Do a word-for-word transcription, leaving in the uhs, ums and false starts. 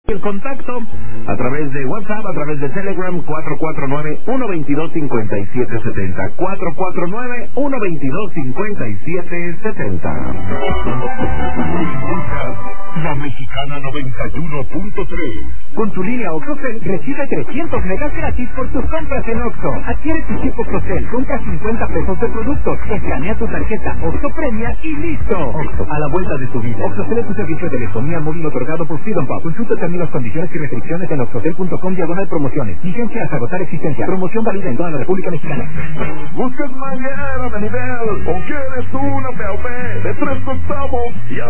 El contacto a través de WhatsApp, a través de Telegram, cuatro cuatro nueve, uno dos dos, cinco siete siete cero, cuatro cuatro nueve, uno dos dos, cinco siete siete cero. La Mexicana noventa y uno punto tres. Con tu línea OxxoCell recibe trescientos megas gratis por tus compras en Oxxo. Adquiere tu chip OxxoCell, compra cincuenta pesos de productos, escanea tu tarjeta Oxxo Premia y listo. Oxxo, a la vuelta de tu vida. OxxoCell es tu servicio de telefonía móvil otorgado por Freedom Pub. Consulta términos, condiciones y restricciones en oxxocell punto com diagonal promociones. Vigencia hasta agotar existencia. Promoción válida en toda la República Mexicana. ¿Buscas manguera de nivel o quieres una P O P de tres octavos? Y